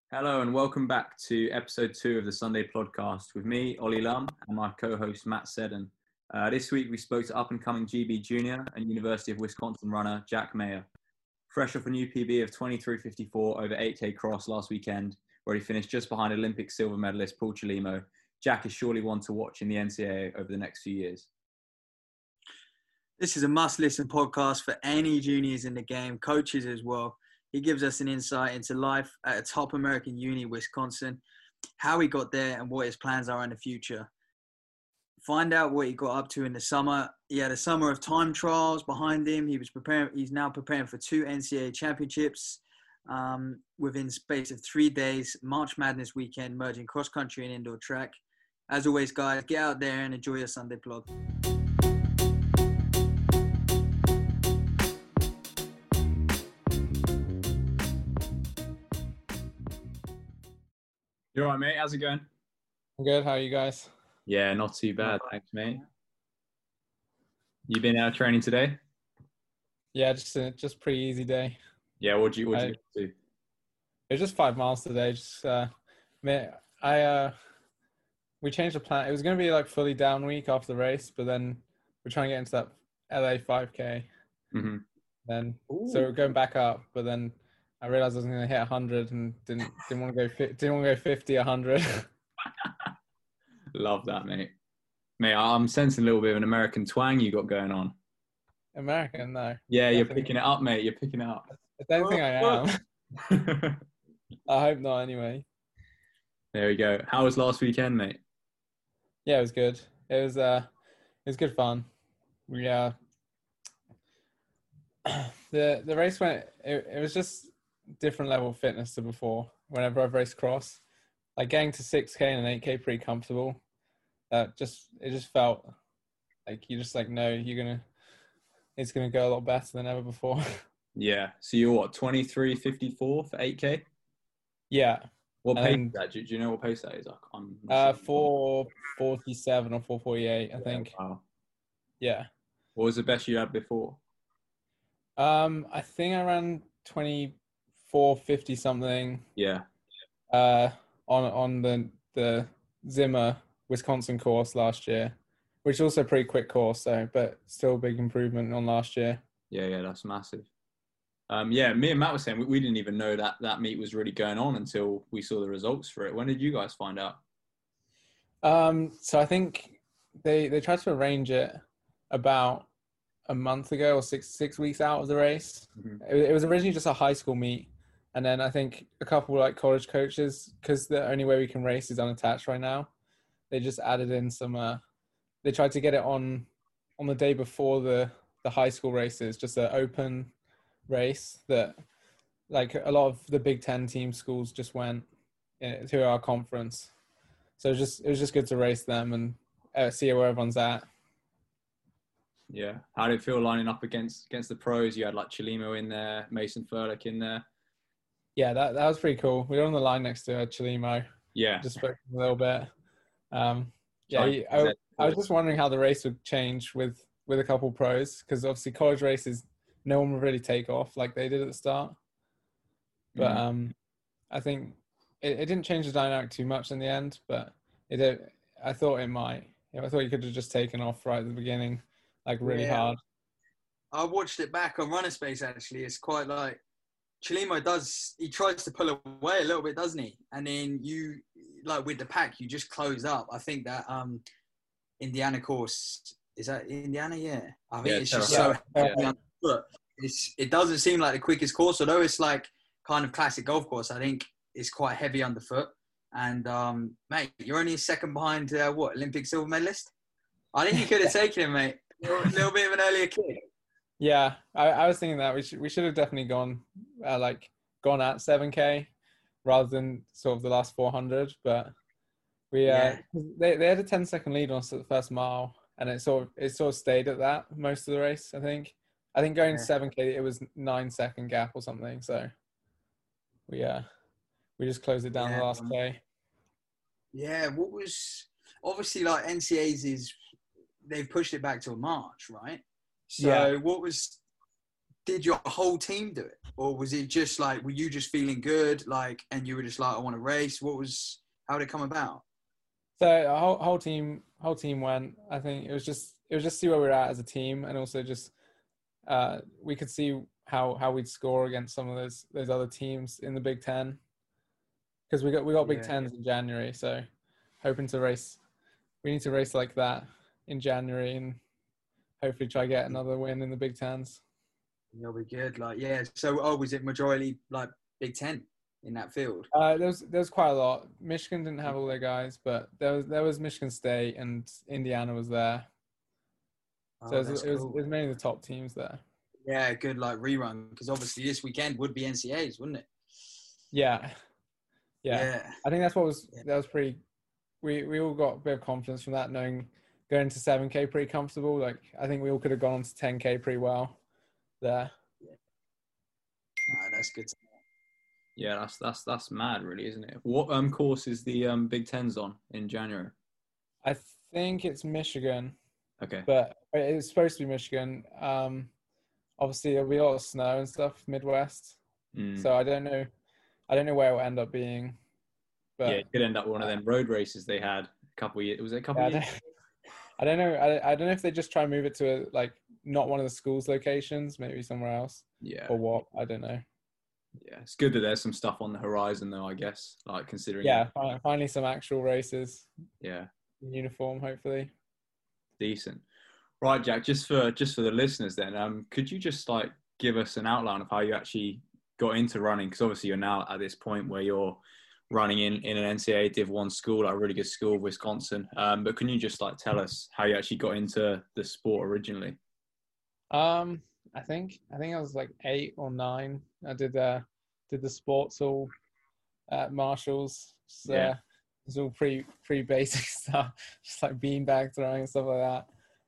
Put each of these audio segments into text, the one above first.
Hello and welcome back to episode 2 of the Sunday Podcast with me, Ollie Lum, and my co-host Matt Seddon. This week we spoke to up-and-coming GB junior and University of Wisconsin runner Jack Mayer. Fresh off a new PB of 23:54 over 8K cross last weekend, where he finished just behind Olympic silver medalist Paul Chelimo, Jack is surely one to watch in the NCAA over the next few years. This is a must-listen podcast for any juniors in the game, coaches as well. He gives us an insight into life at a top American uni, Wisconsin, how he got there and what his plans are in the future. Find out what he got up to in the summer. He had a summer of time trials behind him. He's now preparing for 2 NCAA championships within space of 3 days, March Madness weekend, merging cross-country and indoor track. As always, guys, get out there and enjoy your Sunday plug. You all right, mate? How's it going? I'm good. How are you guys? Yeah, not too bad. Thanks, mate. You been out training today? Yeah, just pretty easy day. Yeah, what'd you do? It was just 5 miles today. We changed the plan. It was going to be like fully down week after the race, but then we're trying to get into that LA 5K. Mm-hmm. So we're going back up, but then I realized I was going to hit 100 and didn't want to go 50, 100. Love that, mate. Mate, I'm sensing a little bit of an American twang you got going on. American, no. Yeah, you're picking it up, mate. You're picking it up. I don't think I am. I hope not, anyway. There we go. How was last weekend, mate? Yeah, it was good. It was good fun. We the race went. It was just different level of fitness to before. Whenever I've raced cross, like getting to 6K and 8K pretty comfortable. It just felt like you just like know it's gonna go a lot better than ever before. Yeah. So you're what, 23:54 for 8K? Yeah. What pace is that? Do you know what pace that is? I'm 4:47 or 4:48, I think. Wow. Yeah. What was the best you had before? I think I ran 24:50 something. Yeah. On the Zimmer Wisconsin course last year, which is also a pretty quick course, but still a big improvement on last year. Yeah, that's massive. Yeah, me and Matt were saying we didn't even know that meet was really going on until we saw the results for it. When did you guys find out? So I think they tried to arrange it about a month ago or six weeks out of the race. Mm-hmm. It was originally just a high school meet, and then I think a couple like college coaches, because the only way we can race is unattached right now, they just added in some. They tried to get it on the day before the high school races, just an open race that like a lot of the Big Ten team schools just went to our conference. So it was just good to race them and see where everyone's at. Yeah. How did it feel lining up against the pros? You had like Chelimo in there, Mason Furlick in there. Yeah, that was pretty cool. We were on the line next to Chelimo. Yeah. Just spoke a little bit. I was just wondering how the race would change with a couple pros, because obviously college races, no one would really take off like they did at the start. But I think it didn't change the dynamic too much in the end, but I thought it might. I thought you could have just taken off right at the beginning, like really hard. I watched it back on Runner Space, actually. It's quite like Chelimo he tries to pull away a little bit, doesn't he? And then you, like with the pack, you just close up. I think that Indiana course, is that Indiana? Yeah. I think it's just so heavy on the foot. It doesn't seem like the quickest course, although it's like kind of classic golf course. I think it's quite heavy underfoot. And, mate, you're only a second behind, Olympic silver medalist? I think you could have taken him, mate. A little bit of an earlier kick. Yeah, I was thinking that we should have definitely gone at 7K rather than sort of the last 400. But they had a 10-second lead on us at the first mile, and it sort of stayed at that most of the race. I think going 7K, it was 9-second gap or something. So we just closed it down the last K. Yeah, what was obviously like NCAAs they've pushed it back till March, right? So what was did your whole team do it, or was it just like, were you just feeling good, like, and you were just like, I want to race? How did it come about? So our whole team went. I think it was just see where we were at as a team, and also just we could see how we'd score against some of those other teams in the Big Ten, because we got Big Tens in January. So hoping to race, we need to race like that in January, and hopefully try to get another win in the Big Tens. You'll be good. Like, yeah. So, was it majority like Big Ten in that field? There was quite a lot. Michigan didn't have all their guys, but there was Michigan State and Indiana was there. So it was mainly the top teams there. Yeah, good like rerun, because obviously this weekend would be NCAAs, wouldn't it? Yeah. I think that was pretty. We all got a bit of confidence from that, knowing going to 7K pretty comfortable. Like, I think we all could have gone on to 10K pretty well there. That's good. Yeah, that's mad, really, isn't it? What course is the Big Ten's on in January? I think it's Michigan. Okay. But it's supposed to be Michigan. Obviously there'll be a lot of snow and stuff Midwest. So I don't know where it will end up being. But yeah, it could end up one of them road races they had a couple of years. Was it a couple of years? I don't know. I don't know if they just try and move it to not one of the school's locations, maybe somewhere else. Yeah. Or what? I don't know. Yeah, it's good that there's some stuff on the horizon, though, I guess. Like, considering. Yeah, finally some actual races. Yeah. In uniform, hopefully. Decent. Right, Jack. Just for the listeners, then, could you just like give us an outline of how you actually got into running? Because obviously you're now at this point where you're running in an NCAA Div 1 school, like a really good school, Wisconsin. But can you just like tell us how you actually got into the sport originally? I think I was like 8 or 9. I did the sports all at Marshalls. So Yeah. It's all pretty basic stuff, just like beanbag throwing and stuff like that.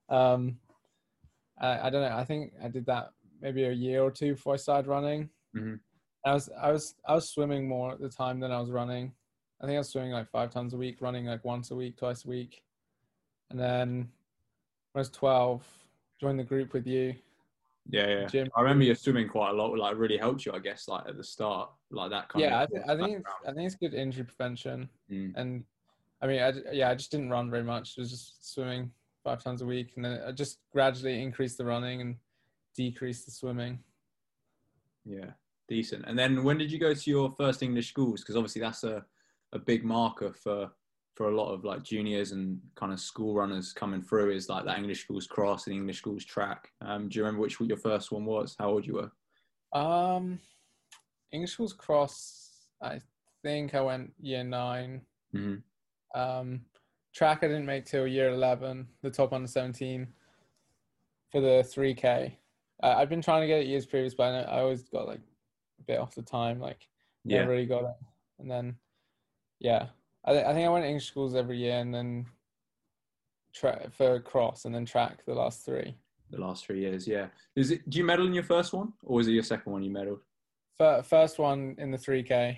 I don't know. I think I did that maybe a year or two before I started running. Mm-hmm. I was swimming more at the time than I was running. I think I was swimming like 5 times a week, running like once a week, twice a week. And then when I was 12, joined the group with you. Yeah. Gym. I remember you swimming quite a lot. Like, really helped you, I guess, like at the start, like that kind of. Yeah, I think it's good injury prevention. And I mean, I just didn't run very much. It was just swimming 5 times a week, and then I just gradually increased the running and decreased the swimming. Yeah, decent. And then when did you go to your first English schools? Because obviously that's a big marker for a lot of like juniors and kind of school runners coming through, is like that English schools cross and English schools track. Do you remember which your first one was? How old you were? English schools cross, I think I went year 9. Mm-hmm. Track I didn't make till year 11, the top under 17 for the 3K. I've been trying to get it years previous, but I always got like a bit off the time, like never really got it. And then, yeah, I think I went to English schools every year, and then for cross, and then track the last 3. The last 3 years, yeah. Do you medal in your first one, or was it your second one you medaled? First one in the 3K.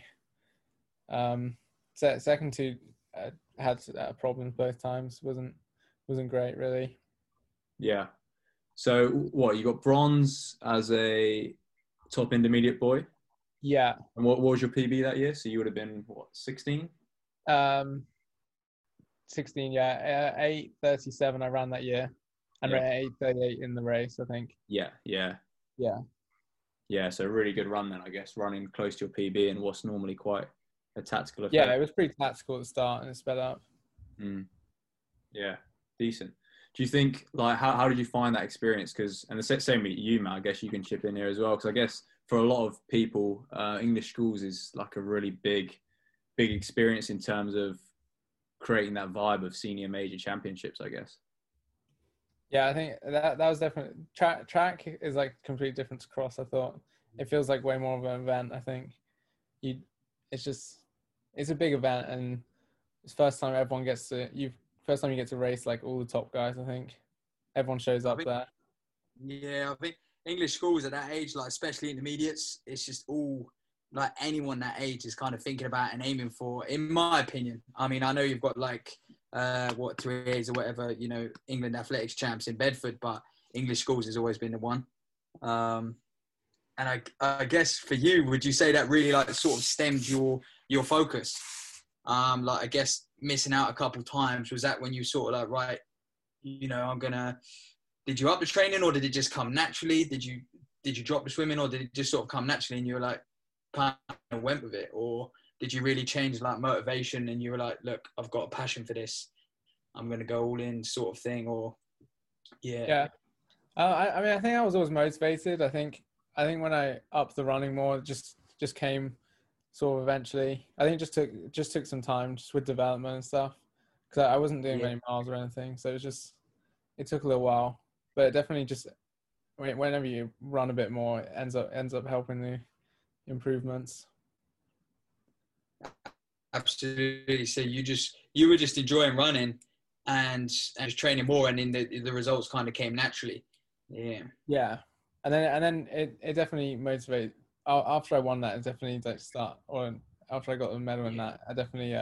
Second 2 had problems both times. Wasn't great, really. Yeah. So what, you got bronze as a top intermediate boy? Yeah. And what was your PB that year? So you would have been, what, 16? 16, yeah. 8:37 I ran that year. And ran 8:38 in the race, I think. Yeah. Yeah, so really good run then, I guess, running close to your PB and what's normally quite a tactical affair. Yeah, it was pretty tactical at the start, and it sped up. Yeah, decent. Do you think, like, how did you find that experience? And the same with you, Matt, I guess you can chip in here as well, because I guess for a lot of people, English schools is like a really big experience in terms of creating that vibe of senior major championships, I guess. Yeah, I think that was definitely track is like completely different to cross. I thought it feels like way more of an event. I think it's a big event, and it's first time everyone gets to first time you get to race like all the top guys. I think everyone shows up there. Yeah, I think English schools at that age, like especially intermediates, it's just all like anyone that age is kind of thinking about and aiming for, in my opinion. I mean, I know you've got like 3As or whatever, you know, England athletics champs in Bedford, but English schools has always been the one. And I guess for you, would you say that really like sort of stemmed your focus? Like I guess missing out a couple times, was that when you sort of like, right, you know, did you up the training, or did it just come naturally? Did you drop the swimming, or did it just sort of come naturally and you were like kind of went with it? Or did you really change like motivation and you were like, look, I've got a passion for this, I'm going to go all in sort of thing? Or Yeah. I mean, I think I was always motivated. I think when I upped the running more, it just came sort of eventually. I think it just took some time just with development and stuff, because I wasn't doing many miles or anything. So it took a little while, but it definitely just, whenever you run a bit more, it ends up helping the improvements. Absolutely. So you were just enjoying running and just training more, and then the results kind of came naturally. Yeah. And then it definitely motivated. After I won that, it definitely after I got the medal in that, I definitely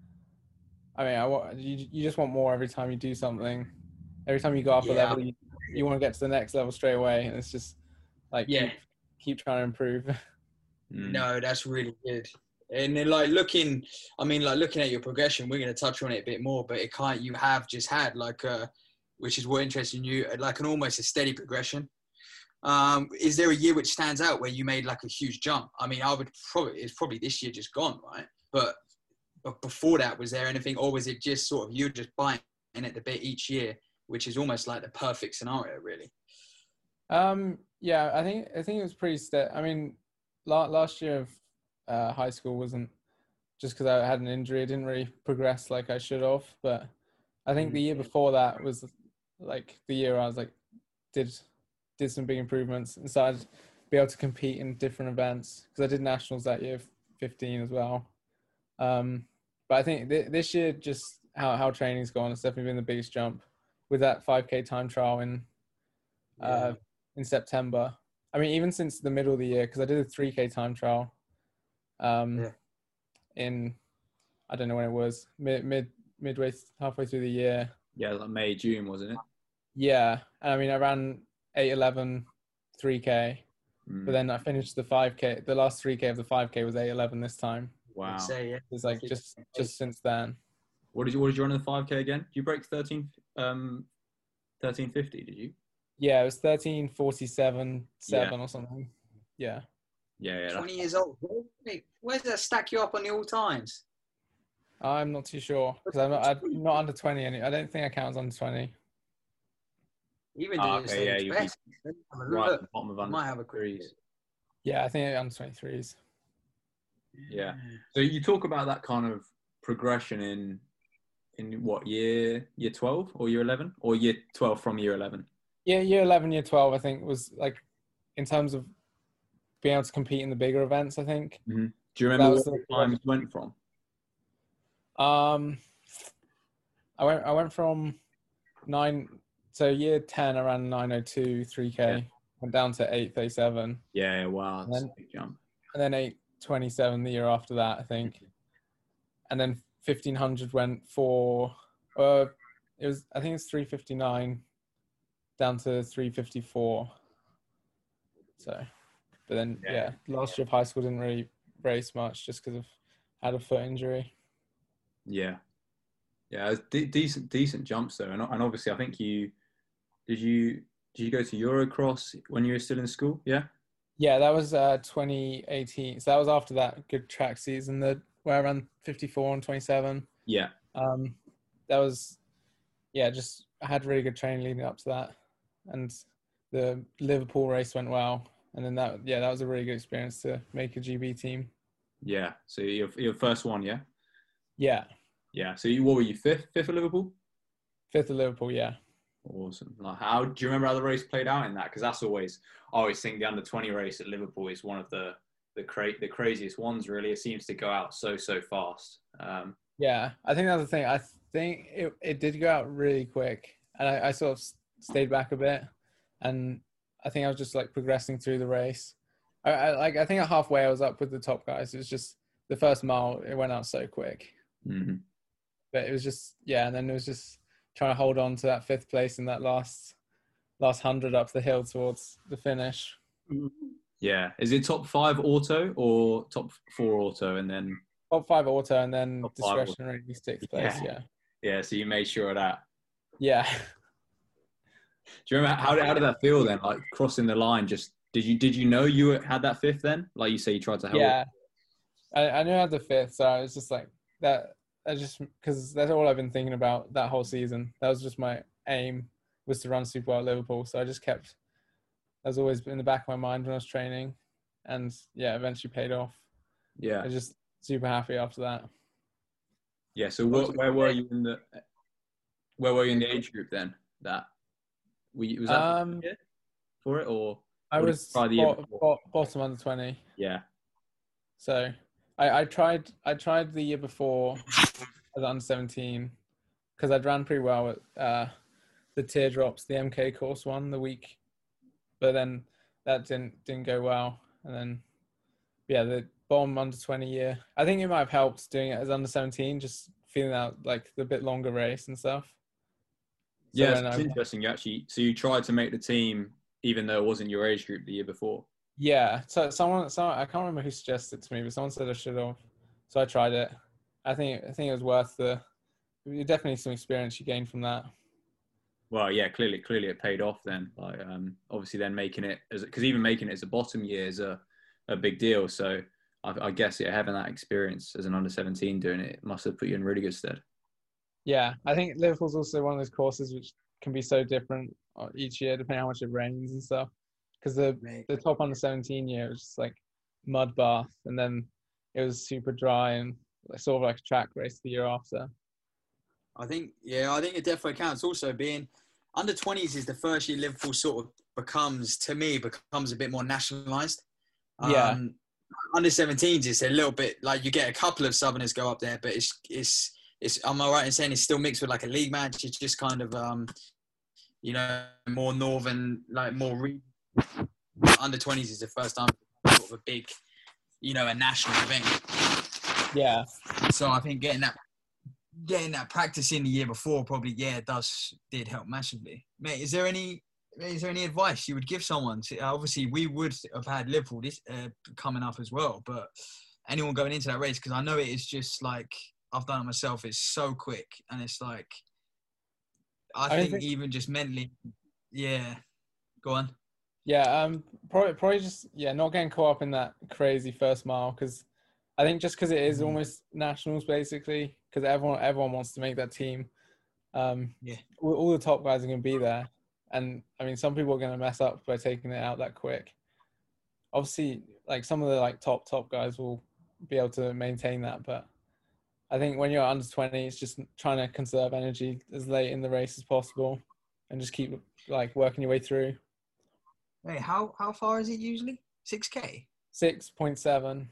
you just want more every time you do something. Every time you go up a level, you want to get to the next level straight away, and it's just like keep trying to improve. No, that's really good. And then looking at your progression, we're going to touch on it a bit more, but you have just had which is what interests you, like almost a steady progression. Is there a year which stands out where you made like a huge jump? I mean, it's probably this year just gone, right? But before that, was there anything, or was it just sort of you just biting at the bit each year, which is almost like the perfect scenario, really? Yeah, I think it was pretty steady. I mean, last year of high school wasn't, just because I had an injury, I didn't really progress like I should have. But I think the year before that was like the year I was like did some big improvements and started to be able to compete in different events, because I did nationals that year, 15 as well. But I think this year, just how training's gone, it's definitely been the biggest jump with that 5K time trial in September. I mean, even since the middle of the year, because I did a 3K time trial in, I don't know when it was, midway, halfway through the year. Yeah, like May, June, wasn't it? Yeah. And I mean, I ran 8:11 3K, but then I finished the 5K. The last 3K of the 5K was 8:11 this time. Wow. It's like just since then. What did you run in the 5K again? Did you break 13:50, did you? Yeah, it was 13:47.7 or something. Yeah. 20 years old. Where does that stack you up on the all times? I'm not too sure, because I'm not under 20. I don't think I count as under 20. Even right at the bottom of under might have a quick. Yeah, I think under 23s. Yeah. So you talk about that kind of progression in what, year 12 or year 11, or year 12 from year 11? Yeah, year 11, year 12, I think was like, in terms of being able to compete in the bigger events, I think. Mm-hmm. Do you remember what the times went from? I went from 9. So year 10, I ran 9:02 3K, went down to 8:37. Yeah, wow, that's a big jump. And then 8:27 the year after that, I think. And then 1500 went for, I think it's 3:59 down to 3:54. So, but then last year of high school didn't really race much, just because I had a foot injury. Yeah, decent jumps though, and obviously I think did you go to Eurocross when you were still in school? Yeah, that was 2018. So that was after that good track season where I ran 54 and 27. Yeah. That was just I had really good training leading up to that, and the Liverpool race went well, and then that was a really good experience to make a GB team. Yeah. So your first one, yeah. Yeah. Yeah. So what were you, fifth at Liverpool? Fifth at Liverpool, yeah. Awesome. Like, do you remember how the race played out in that? Because I always think the under 20 race at Liverpool is one of the craziest ones. Really, it seems to go out so fast. Yeah, I think that's the thing. I think it did go out really quick, and I sort of stayed back a bit, and I think I was just like progressing through the race. I think at halfway I was up with the top guys. It was just the first mile, it went out so quick. Mm-hmm. But it was just and then it was just trying to hold on to that fifth place in that last 100 up the hill towards the finish. Yeah. Is it top 5 auto or top 4 auto and then Top 5 auto and then top 5 auto? discretionary 6th place. Yeah. Yeah, so you made sure of that. Yeah. Do you remember how did that feel then? Like crossing the line, just did you know you had that 5th then? Like you say, you tried to help. Yeah. I knew I had the 5th, so I was just like that. I just because that's all I've been thinking about that whole season. That was just my aim, was to run super well at Liverpool. So I just kept. That was always in the back of my mind when I was training, and yeah, eventually paid off. Yeah. I was just super happy after that. Yeah. So where were you in the age group then? That was that for it or I was try the year before? bottom under 20. Yeah. So I tried the year before as under 17 because I'd ran pretty well at the teardrops, the MK course one the week, but then that didn't go well, and then yeah, the bottom under 20 year. I think it might have helped doing it as under 17, just feeling out like the bit longer race and stuff. So yeah, it's interesting. You tried to make the team even though it wasn't your age group the year before. Yeah, so someone I can't remember who suggested it to me, but someone said I should have. So I tried it. I think it was worth definitely some experience you gained from that. Well, yeah, clearly it paid off then. Like, obviously then making it because even making it as a bottom year is a big deal. So I guess having that experience as an under 17 doing it must have put you in really good stead. Yeah, I think Liverpool's also one of those courses which can be so different each year depending on how much it rains and stuff. Because the top under 17 year was just like mud bath, and then it was super dry and sort of like a track race the year after. I think it definitely counts. Also, being under 20s is the first year Liverpool sort of becomes a bit more nationalised. Yeah. Under 17s, it's a little bit like you get a couple of Southerners go up there, but it's. Am I right in saying it's still mixed with like a league match? It's just kind of more northern, like more under 20s is the first time sort of a big, a national event. Yeah. So I think getting that practice in the year before probably did help massively. Mate, is there any advice you would give someone? Obviously, we would have had Liverpool this coming up as well, but anyone going into that race, because I know it is just like I've done it myself. It's so quick, and it's like I think even just mentally, yeah. Go on. Yeah, probably just not getting caught up in that crazy first mile, because I think just because it is almost nationals basically, because everyone wants to make that team. All the top guys are going to be there, and I mean some people are going to mess up by taking it out that quick. Obviously, like some of the like top guys will be able to maintain that, but I think when you're under 20, it's just trying to conserve energy as late in the race as possible, and just keep like working your way through. Hey, how far is it usually? 6K? 6.7.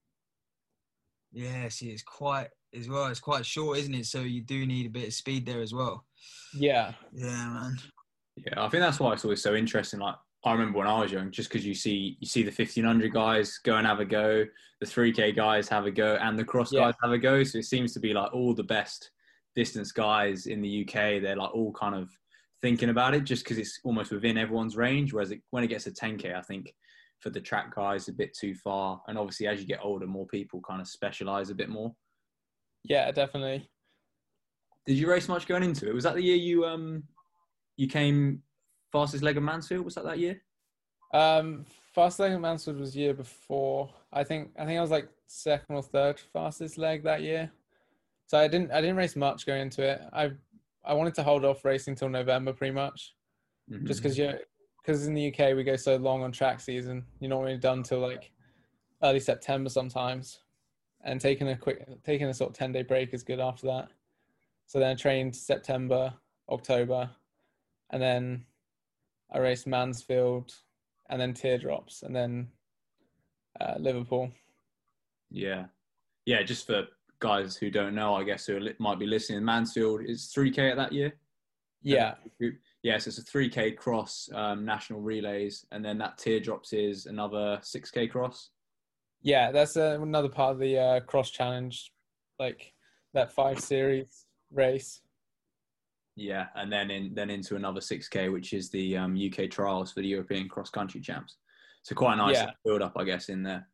Yeah, see, it's quite short, isn't it? So you do need a bit of speed there as well. Yeah. Yeah, man. Yeah, I think that's why it's always so interesting. Like I remember when I was young, just because you see the 1500 guys go and have a go, the 3K guys have a go, and the cross guys have a go. So it seems to be like all the best distance guys in the UK, they're like all kind of thinking about it just because it's almost within everyone's range. Whereas when it gets to 10K, I think for the track guys, a bit too far. And obviously, as you get older, more people kind of specialize a bit more. Yeah, definitely. Did you race much going into it? Was that the year you came fastest leg of Mansfield? Was that year? Fastest leg of Mansfield was year before. I think I was like second or third fastest leg that year. So I didn't race much going into it. I wanted to hold off racing till November pretty much, just because in the UK we go so long on track season. You're not really done till like early September sometimes, and taking a sort of 10-day break is good after that. So then I trained September, October, and then I raced Mansfield, and then Teardrops, and then Liverpool. Yeah. Just for guys who don't know, I guess, who might be listening, Mansfield is 3K at that year? Yeah. Yes, it's a 3K cross national relays, and then that Teardrops is another 6K cross. Yeah, that's another part of the cross challenge, like that 5 series race. Yeah, and then into another 6K, which is the UK trials for the European cross country champs. So quite a nice Yeah. build up, I guess, in there.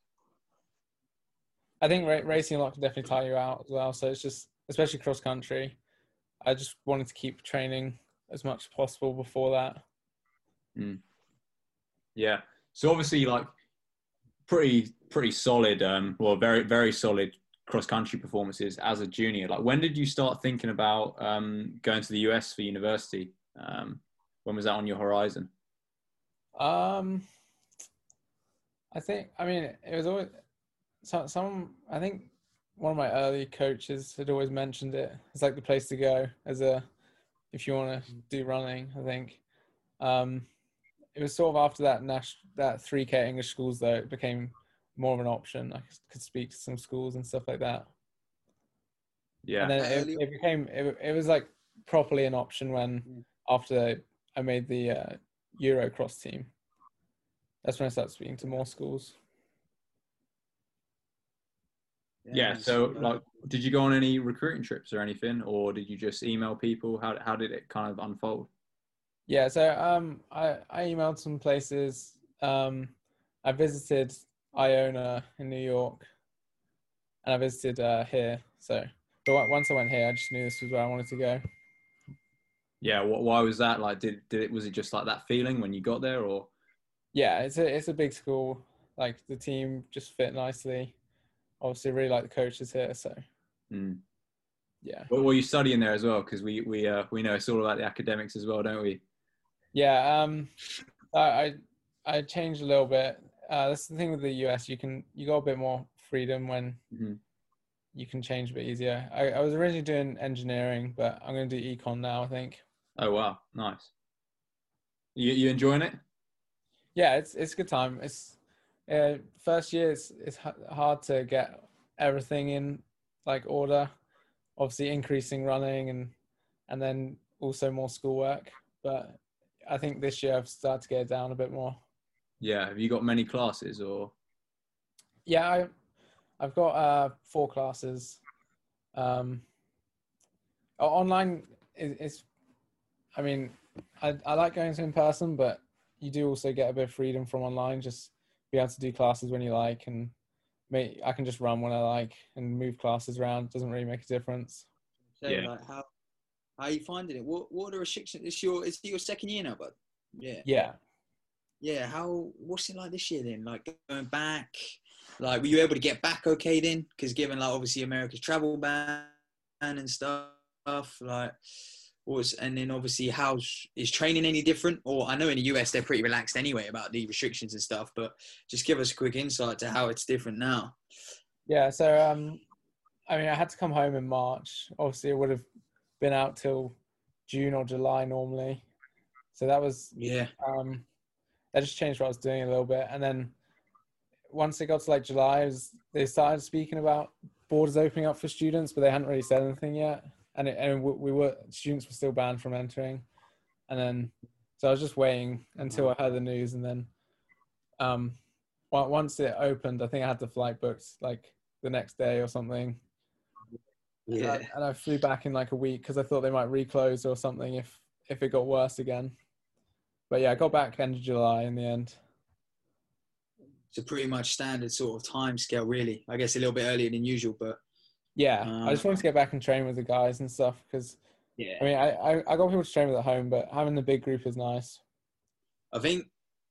I think racing a lot can definitely tire you out as well. So it's just, especially cross country, I just wanted to keep training as much as possible before that. Yeah. So obviously, like pretty solid. Well, very very solid cross country performances as a junior. Like, when did you start thinking about going to the US for university? When was that on your horizon? I think, I mean, it was always I think one of my early coaches had always mentioned it. It's like the place to go if you want to do running, I think. It was sort of after that 3K English schools, though, it became more of an option. I could speak to some schools and stuff like that. Yeah. And then it was like properly an option when after I made the Eurocross team. That's when I started speaking to more schools. Yeah. So, like, did you go on any recruiting trips or anything, or did you just email people? How did it kind of unfold? Yeah. So I emailed some places. I visited Iona in New York, and I visited here. So, but once I went here, I just knew this was where I wanted to go. Yeah. Why was that? Like, was it just like that feeling when you got there, or? Yeah, it's a big school. Like, the team just fit nicely. Obviously, really like the coaches here. So, yeah. Well, were you studying there as well? Because we know it's all about the academics as well, don't we? Yeah. I changed a little bit. That's the thing with the US. You got a bit more freedom when you can change a bit easier. I was originally doing engineering, but I'm going to do econ now, I think. Oh wow, nice. You enjoying it? Yeah, it's a good time. It's first year. It's hard to get everything in like order. Obviously, increasing running and then also more schoolwork. But I think this year I've started to get it down a bit more. Yeah. Have you got many classes or? Yeah, I've got 4 classes. Online is I mean, I like going to in person, but you do also get a bit of freedom from online. Just be able to do classes when you like, and I can just run when I like and move classes around. It doesn't really make a difference. So, like, how are you finding it? What are the restrictions? Is it your second year now, bud? Yeah. Yeah. Yeah. What's it like this year then? Like, going back, like, were you able to get back okay then? Because given, like, obviously America's travel ban and stuff, like, and then obviously is training any different? Or I know in the US they're pretty relaxed anyway about the restrictions and stuff, but just give us a quick insight to how it's different now. Yeah. So I mean, I had to come home in March. Obviously, it would have been out till June or July normally. So that was that just changed what I was doing a little bit. And then once it got to like July, they started speaking about borders opening up for students, but they hadn't really said anything yet. And students were still banned from entering. And then, so I was just waiting until I heard the news. And then once it opened, I think I had the flight booked like the next day or something. Yeah. And I flew back in like a week because I thought they might reclose or something if it got worse again. But yeah, I got back end of July in the end. So pretty much standard sort of time scale, really. I guess a little bit earlier than usual, but yeah, I just wanted to get back and train with the guys and stuff because I mean, I got people to train with at home, but having the big group is nice. I think,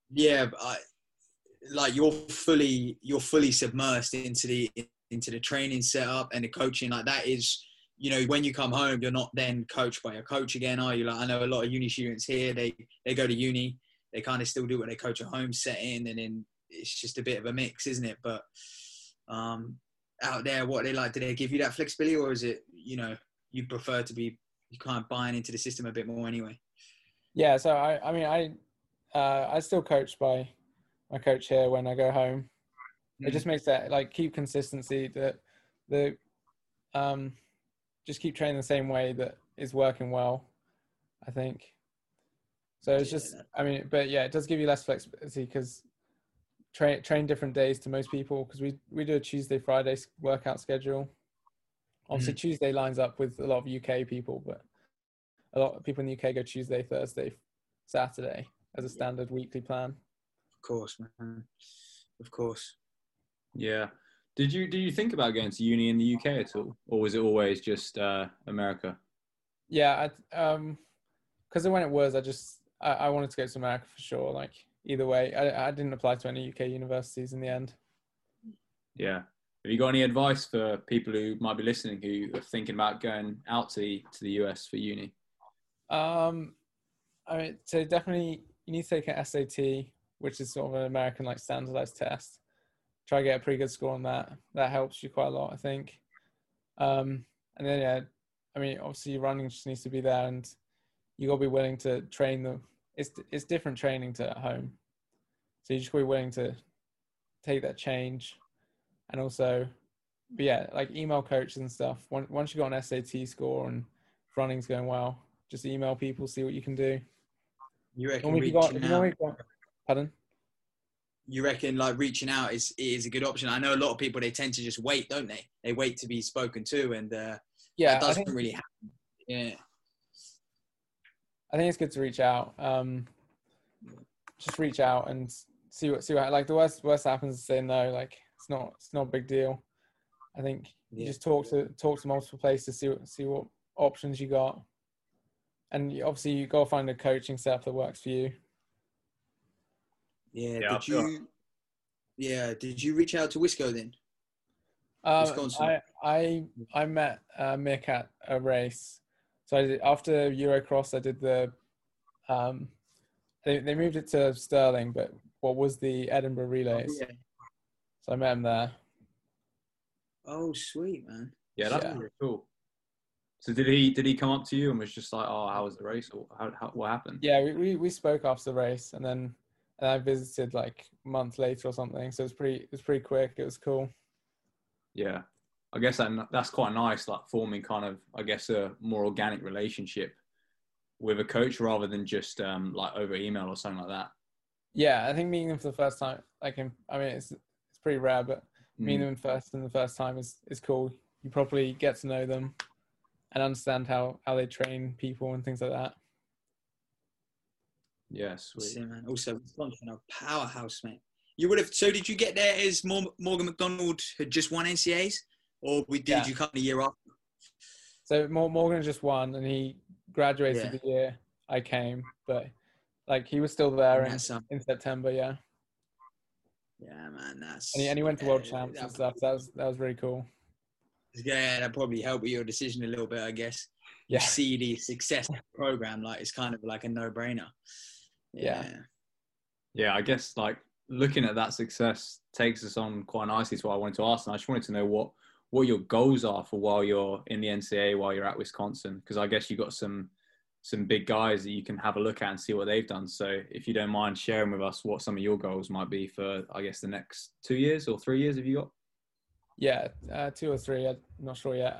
like you're fully submersed into the training setup and the coaching. Like, that is, you know, when you come home, you're not then coached by a coach again, are you? Like, I know a lot of uni students here, they go to uni, they kind of still do what they coach at home, setting, and then it's just a bit of a mix, isn't it? But out there, what they like, do they give you that flexibility, or is it, you know, you prefer to be kind of buying into the system a bit more anyway? Yeah, so I mean, I still coach by my coach here when I go home. It just makes that, like, keep consistency, that just keep training the same way that is working well, I think. So it's just, I mean, but yeah, it does give you less flexibility because train different days to most people, because we do a Tuesday, Friday workout schedule. Obviously, Tuesday lines up with a lot of UK people, but a lot of people in the UK go Tuesday, Thursday, Saturday as a standard weekly plan. course, man. Of course. Yeah. Did you think about going to uni in the UK at all, or was it always just America? Yeah, because of when it was, I wanted to go to America for sure. Like either way, I didn't apply to any UK universities in the end. Yeah. Have you got any advice for people who might be listening who are thinking about going out to the US for uni? I mean, so definitely you need to take an SAT, which is sort of an American like standardized test. Try to get a pretty good score on that. That helps you quite a lot, I think. And then yeah, I mean, obviously running just needs to be there, and you got to be willing to train them. It's different training to at home, so you just got to be willing to take that change, and also, but yeah, like email coaches and stuff. Once you got an SAT score and running's going well, just email people, see what you can do. You reckon Normally, pardon? You reckon like reaching out is a good option? I know a lot of people, they tend to just wait, don't they? They wait to be spoken to, and Yeah, that doesn't really happen. Yeah. I think it's good to reach out. Just reach out and see what like the worst that happens is say no. Like it's not a big deal. I think you just talk to multiple places, see what options you got, and obviously you got to find a coaching setup that works for you. Yeah. Did you reach out to Wisco then? Wisconsin. I met Mick at a race. So after Eurocross, I did the they moved it to Stirling, but what was the Edinburgh Relays? Oh, yeah. So I met him there. Oh, sweet, man. Yeah, that's really cool. So did he come up to you and was just like, "Oh, how was the race?" Or what happened? Yeah, we spoke after the race, and then I visited like a month later or something. So it was pretty quick. It was cool. Yeah, I guess that's quite nice, like forming kind of, I guess, a more organic relationship with a coach rather than just like over email or something like that. Yeah, I think meeting them for the first time, it's pretty rare, but meeting them the first time is cool. You properly get to know them and understand how they train people and things like that. Yeah, sweet. Yeah, man. Also, Wisconsin, a powerhouse, mate. You would have. So, did you get there as Morgan McDonald had just won NCAAs, or did you come a year after? So Morgan just won, and he graduated the year I came, but like he was still there in September. Yeah. Yeah, man. And he went to World Champs and stuff. That was really cool. Yeah, that probably helped with your decision a little bit, I guess. You see the success of the program, like it's kind of like a no-brainer. Yeah, I guess like looking at that success takes us on quite nicely to what I wanted to ask, and I just wanted to know what your goals are for while you're in the NCAA, while you're at Wisconsin, because I guess you've got some big guys that you can have a look at and see what they've done. So if you don't mind sharing with us what some of your goals might be for, I guess, the next 2 years or 3 years have you got? Yeah, 2 or 3. I'm not sure yet.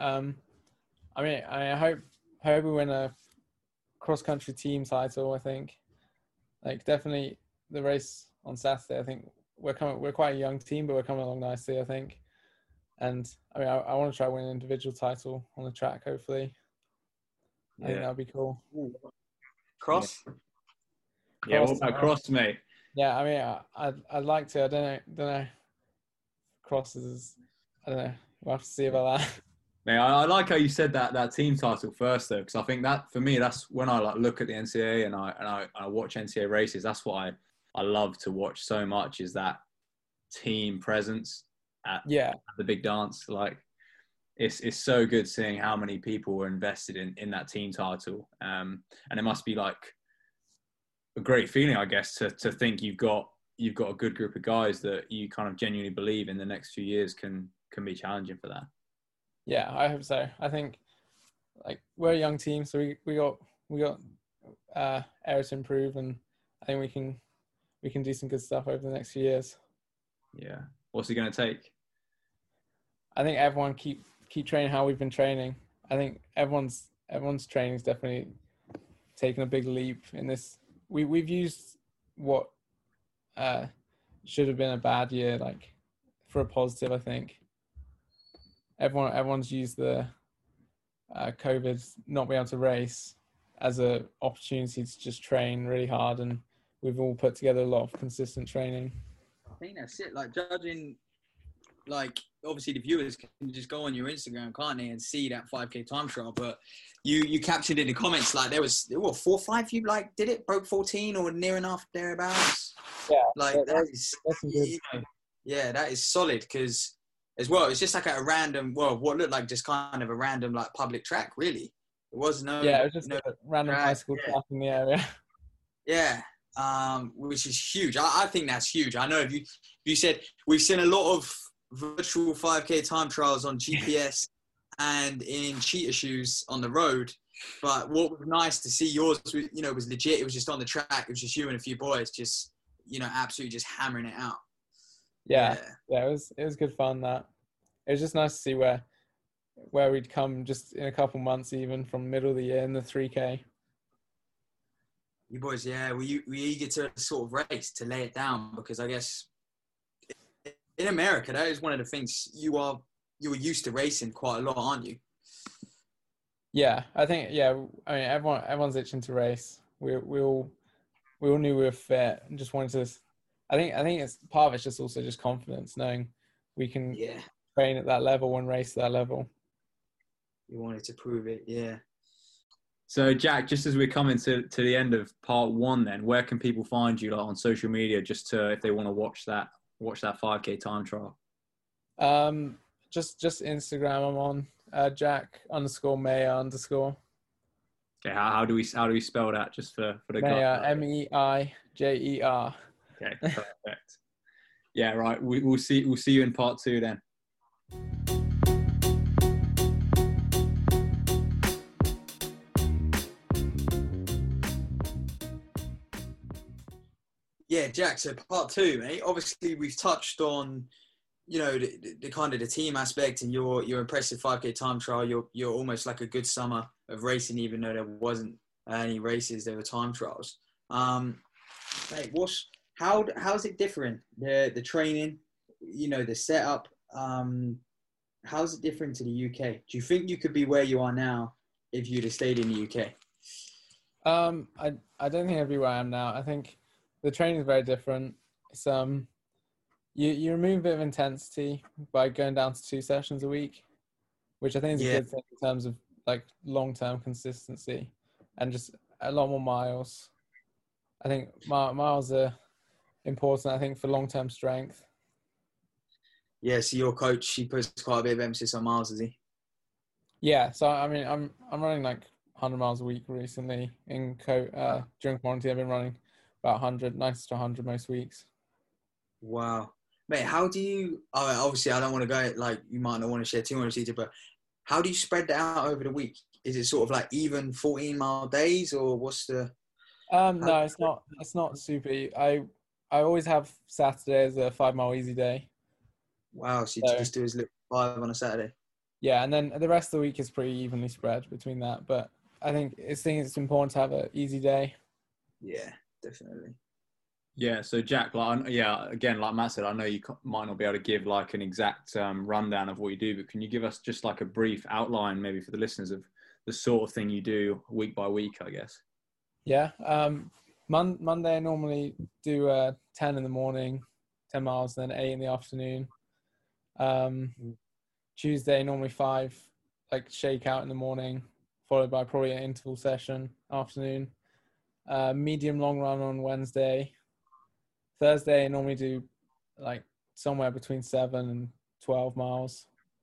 I hope we win a cross-country team title. I think, like, definitely the race on Saturday. I think we're quite a young team, but we're coming along nicely, I think. And I mean, I want to try win an individual title on the track, hopefully. I think that'd be cool. Cross? Yeah, what about cross, mate? Yeah, I mean, I'd like to. I don't know. Crosses, I don't know. We'll have to see about that. Mate, I like how you said that team title first, though, because I think that for me, that's when I like look at the NCAA and I watch NCAA races. That's what I love to watch so much, is that team presence at the big dance. Like it's so good seeing how many people were invested in that team title, and it must be like a great feeling, I guess, to think you've got a good group of guys that you kind of genuinely believe in the next few years can be challenging for that. Yeah, I hope so. I think like we're a young team, so we got areas to improve, and I think we can do some good stuff over the next few years. Yeah. What's it going to take? I think everyone keep training how we've been training. I think everyone's training is definitely taken a big leap in this. We've used what should have been a bad year like for a positive. I think everyone's used the COVID not being able to race as an opportunity to just train really hard and we've all put together a lot of consistent training. I think that's it. Like judging, like obviously the viewers can just go on your Instagram, can't they, and see that 5K time trial. But you captured in the comments like there was 4 or 5 you like did it, broke 14 or near enough thereabouts. Yeah, like that is yeah, that is solid because as well it's just like at a random what looked like just kind of a random like public track really. It was no it was just a random track, high school track in the area. Yeah. Which is huge. I think that's huge. I know if you said we've seen a lot of virtual 5K time trials on GPS and in cheetah shoes on the road, but what was nice to see yours, was legit. It was just on the track. It was just you and a few boys just, absolutely just hammering it out. Yeah, it was good fun. That it was just nice to see where we'd come just in a couple months, even from middle of the year in the 3K. You boys, yeah, were you eager to sort of race, to lay it down? Because I guess in America, that is one of the things you were used to racing quite a lot, aren't you? Yeah, I think, I mean, everyone's itching to race. We all knew we were fit and just wanted to. I think it's part of it's just also just confidence, knowing we can train at that level and race at that level. You wanted to prove it, yeah. So Jack, just as we're coming to the end of part 1, then where can people find you on social media, just if they want to watch that 5K time trial? Just Instagram. I'm on Jack_Mayer_. Okay, how do we spell that just for the Mayer, MEIJER. Okay, perfect. Yeah, right. We'll see you in part 2 then. Yeah, Jack, so part 2, mate. Obviously, we've touched on, the kind of the team aspect and your impressive 5K time trial. You're almost like a good summer of racing, even though there wasn't any races, there were time trials. Mate, how's it different? The training, the setup. How's it different to the UK? Do you think you could be where you are now if you'd have stayed in the UK? I don't think I'd be where I am now. I think the training is very different. It's you remove a bit of intensity by going down to 2 sessions a week, which I think is a good thing in terms of like long-term consistency and just a lot more miles. I think miles are important, I think, for long-term strength. Yeah, so your coach, he puts quite a bit of emphasis on miles, does he? Yeah, so I mean, I'm running like 100 miles a week recently. During quarantine, I've been running about 90 to 100 most weeks. Wow. Mate, how do you, obviously I don't want to go, like, you might not want to share too much detail, but how do you spread that out over the week? Is it sort of like even 14-mile days, or what's the... No, it's not super. I always have Saturday as a 5-mile easy day. Wow, so you just do his little 5 on a Saturday. Yeah, and then the rest of the week is pretty evenly spread between that. But I think it's important to have an easy day. Yeah, definitely. Yeah, so Jack, again, like Matt said, I know you might not be able to give like an exact rundown of what you do, but can you give us just like a brief outline, maybe for the listeners, of the sort of thing you do week by week, I guess? Yeah, Monday I normally do 10 in the morning, 10 miles, then 8 in the afternoon. Tuesday normally 5, like shakeout in the morning, followed by probably an interval session afternoon. Medium long run on Wednesday. Thursday I normally do like somewhere between 7 and 12 miles.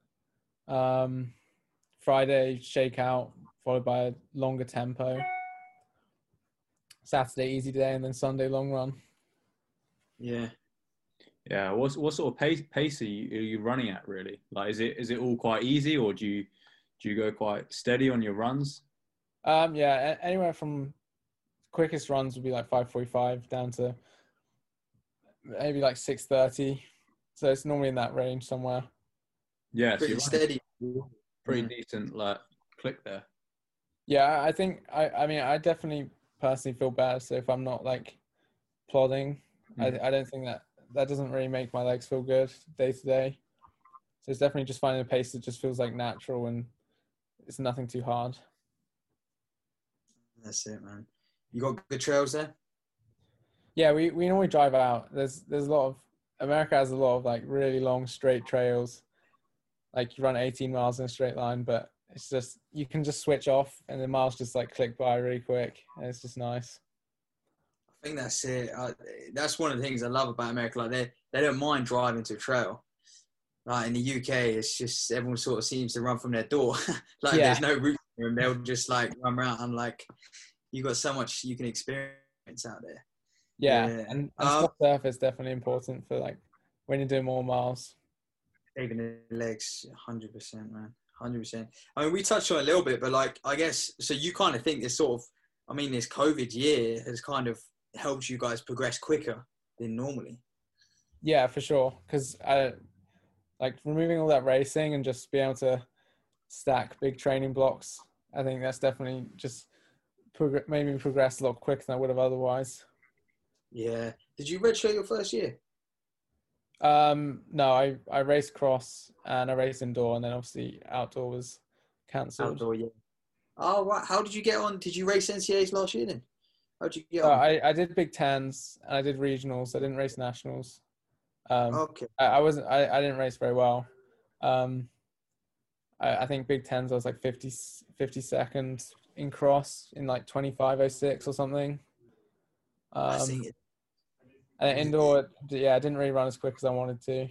Friday shakeout followed by a longer tempo. Saturday easy day, and then Sunday long run. Yeah. Yeah. What sort of pace are you running at, really? Like, is it all quite easy, or do you go quite steady on your runs? Yeah, anywhere from quickest runs would be like 5:45 down to maybe like 6:30. So it's normally in that range somewhere. Yeah, pretty steady. Pretty decent like click there. Yeah, I think I mean I definitely personally feel bad. So if I'm not like plodding, I don't think that doesn't really make my legs feel good day to day. So it's definitely just finding a pace that just feels like natural and it's nothing too hard. That's it, man. You got good trails there? Yeah, we normally drive out. There's a lot of America has a lot of like really long straight trails. Like you run 18 miles in a straight line, but it's just you can just switch off and the miles just like click by really quick. And it's just nice. I think that's it. That's one of the things I love about America. Like they don't mind driving to a trail. Like in the UK, it's just everyone sort of seems to run from their door. Like Yeah. there's no route for them. They'll just like run around. I'm like, you got so much you can experience out there. Yeah, Yeah. and soft surface is definitely important for like when you're doing more miles. Saving the legs, 100%, man, 100%. I mean, we touched on it a little bit, but like, I guess so. You kind of think this sort of, I mean, this COVID year has kind of helped you guys progress quicker than normally. Yeah, for sure. Because I like removing all that racing and just being able to stack big training blocks. I think that's definitely just made me progress a lot quicker than I would have otherwise. Yeah. Did you redshirt your first year? No, I raced cross and I raced indoor, and then obviously outdoor was cancelled. Outdoor, yeah. Oh, right. How did you get on? Did you race NCAAs last year then? How did you get So on? I did Big Tens and I did regionals. I didn't race nationals. Okay. I I didn't race very well. I think Big Tens I was like 50 seconds in cross in like 25:06 or something. I think And indoor, yeah, I didn't really run as quick as I wanted to.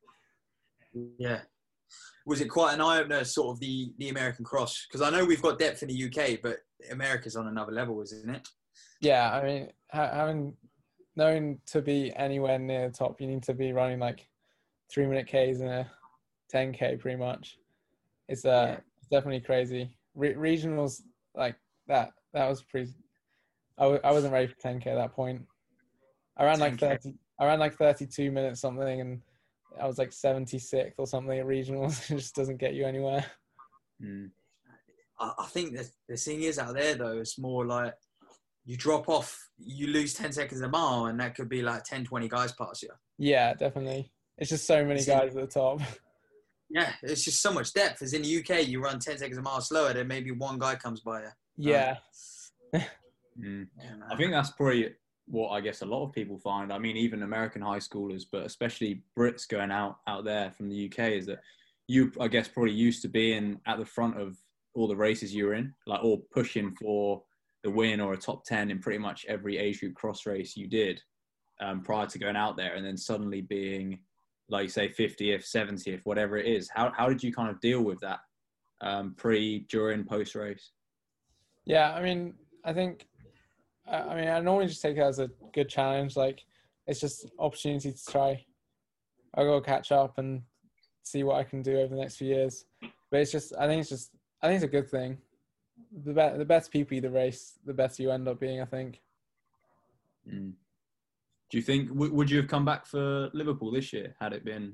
yeah. Was it quite an eye-opener, sort of the American cross? Because I know we've got depth in the UK, but America's on another level, isn't it? Yeah, I mean, having known to be anywhere near the top, you need to be running like 3-minute Ks and a 10K pretty much. It's definitely crazy. Regionals like that was pretty. I wasn't ready for 10K at that point. I ran like 10K. 30. I ran like 32 minutes something, and I was like 76th or something at regionals. It just doesn't get you anywhere. Mm. I think the thing is out there though, it's more like you drop off, you lose 10 seconds a mile, and that could be like 10, 20 guys past you. Yeah, definitely. It's just so many guys at the top. Yeah, it's just so much depth. As in the UK, you run 10 seconds a mile slower, then maybe one guy comes by you. Yeah. Mm. I think that's probably what I guess a lot of people find. I mean, even American high schoolers, but especially Brits going out there from the UK, is that you, I guess, probably used to being at the front of all the races you were in, like, or pushing for the win or a top 10 in pretty much every age group cross race you did prior to going out there, and then suddenly being, like you say, 50th, 70th, whatever it is. How did you kind of deal with that pre, during, post race? Yeah, I mean, I normally just take it as a good challenge. Like, it's just opportunity to try. I'll go catch up and see what I can do over the next few years. But I think it's a good thing. The better people you race, the better you end up being, I think. Mm. Do you think would you have come back for Liverpool this year had it been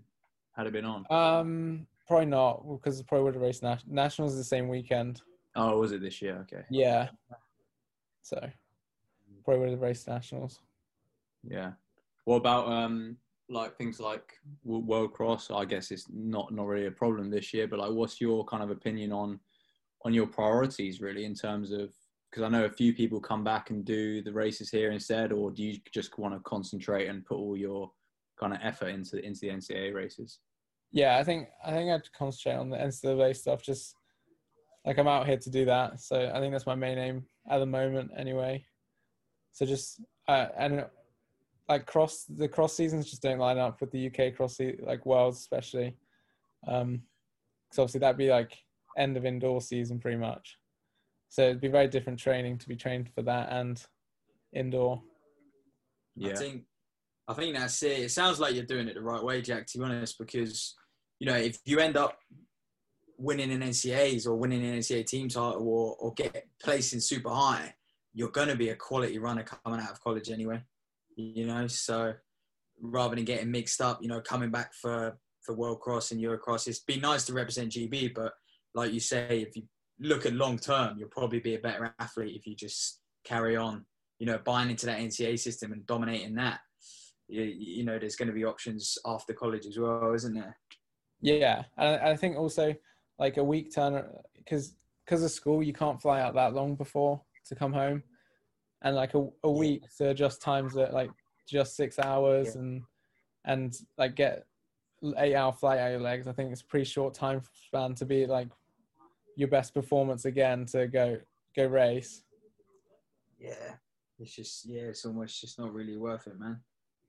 on? Probably not, because I probably would have raced nationals the same weekend. Oh, was it this year? Okay. Yeah. So probably would have raced nationals. Yeah. What about like things like World Cross? I guess it's not really a problem this year, but like, what's your kind of opinion on your priorities really in terms of, because I know a few people come back and do the races here instead, or do you just want to concentrate and put all your kind of effort into the NCAA races? Yeah, I think I'd concentrate on the NCAA stuff. Just like I'm out here to do that, so I think that's my main aim at the moment, anyway. So just and like the cross seasons just don't line up with the UK cross like Worlds especially, because obviously that'd be like end of indoor season pretty much. So it'd be very different training to be trained for that and indoor. Yeah. I think that's it. It sounds like you're doing it the right way, Jack, to be honest, because, you know, if you end up winning an NCAAs or winning an NCAA team title or get placed in super high, you're going to be a quality runner coming out of college anyway, you know? So rather than getting mixed up, you know, coming back for World Cross and Eurocross, it's been nice to represent GB, but like you say, if you look at long term, you'll probably be a better athlete if you just carry on, you know, buying into that NCAA system and dominating that. You know, there's going to be options after college as well, isn't there? Yeah, and I think also like a week turn, because of school, you can't fly out that long before to come home. and like a week to adjust times at like just 6 hours and like get 8-hour flight out of your legs. I think it's a pretty short time span to be like your best performance again to go race. Yeah, it's almost just not really worth it, man.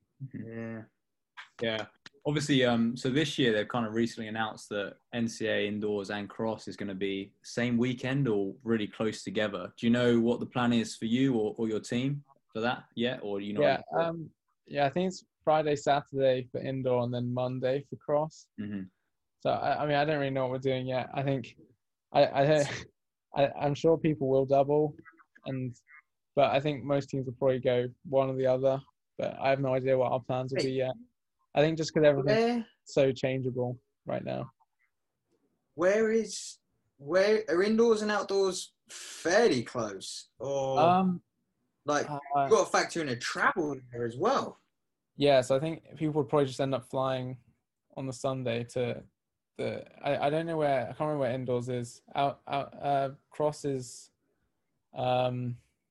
Yeah. Obviously, so this year they've kind of recently announced that NCAA indoors and cross is going to be same weekend or really close together. Do you know what the plan is for you or your team for that yet, or do you know? I think it's Friday, Saturday for indoor, and then Monday for cross. Mm-hmm. So I mean, I don't really know what we're doing yet. I think I'm sure people will double, but I think most teams will probably go one or the other. But I have no idea what our plans will be yet. I think just because everything's so changeable right now. Where are indoors and outdoors fairly close? Or you've got to factor in a travel there as well. Yeah, so I think people would probably just end up flying on the Sunday to I don't know where, I can't remember where indoors is. Cross is where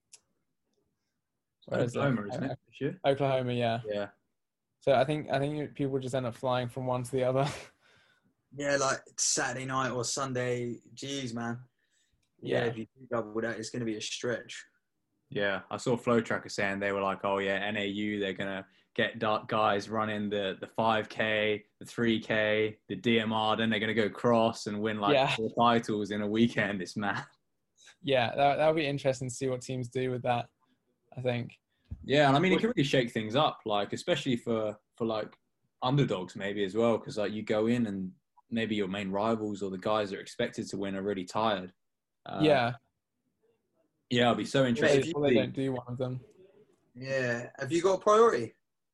is Oklahoma, isn't it? Sure. Oklahoma, yeah. Yeah. So I think people just end up flying from one to the other. Yeah, like Saturday night or Sunday. Jeez, man. Yeah, if you do double that, it's going to be a stretch. Yeah, I saw Flow Tracker saying they were like, oh yeah, NAU, they're going to get guys running the 5K, the 3K, the DMR, then they're going to go cross and win 4 titles in a weekend. It's mad. Yeah, that would be interesting to see what teams do with that, I think. Yeah, and I mean, it can really shake things up, like, especially for like underdogs maybe as well, because like you go in and maybe your main rivals or the guys that are expected to win are really tired. Yeah, it'll be so interesting. They don't do one of them. Yeah, have you got a priority?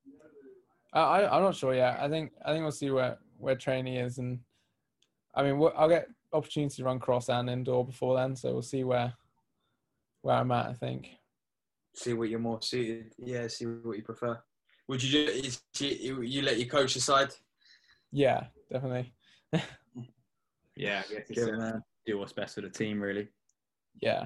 I'm not sure yet. I think we'll see where training is, and I mean I'll get opportunity to run cross and indoor before then, so we'll see where I'm at. I think. See what you're more suited. Yeah, see what you prefer. Would you you let your coach decide? Yeah, definitely. Yeah, I guess it's do what's best for the team, really. Yeah.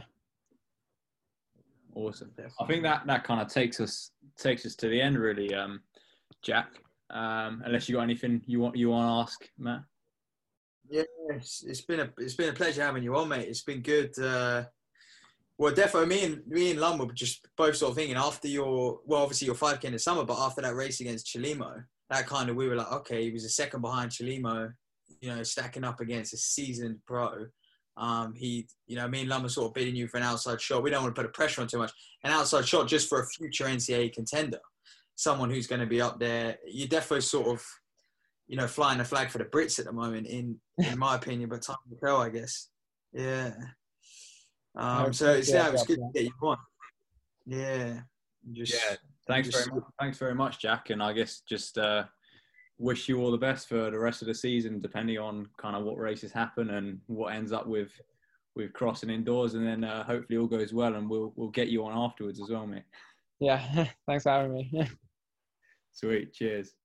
Awesome. Definitely. I think that kind of takes us to the end, really, Jack. Unless you got anything you want to ask, Matt. Yeah, it's been a pleasure having you on, mate. It's been good. Well, definitely, me and Lum were just both sort of thinking after obviously your 5K in the summer, but after that race against Chelimo, that kind of, we were like, okay, he was a second behind Chelimo, stacking up against a seasoned pro. Me and Lum were sort of bidding you for an outside shot. We don't want to put a pressure on too much. An outside shot just for a future NCAA contender, someone who's going to be up there. You're definitely sort of, flying the flag for the Brits at the moment, in my opinion, but time will tell, I guess. Yeah. So it's good to get you on. Yeah. Thanks very much, Jack. And I guess just wish you all the best for the rest of the season, depending on kind of what races happen and what ends up with crossing indoors. And then hopefully all goes well, and we'll get you on afterwards as well, mate. Yeah. Thanks for having me. Sweet. Cheers.